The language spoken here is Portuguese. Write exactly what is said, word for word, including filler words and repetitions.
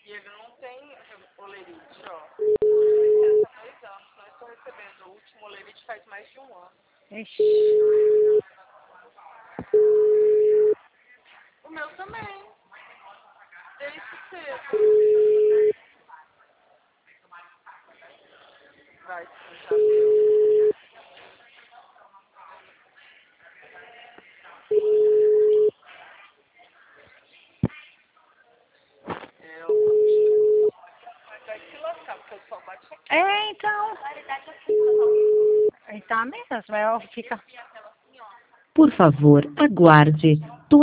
E ele não tem olerite, ó. Licença, dois anos, não estou recebendo. O último olerite faz mais de um ano. Ixi. O meu também. Desde cedo. Vai, sim, já deu. Eu... Mas vai se lascar, porque eu só bate aqui. É, então. Ele tá mesmo, ela fica... Por favor, aguarde.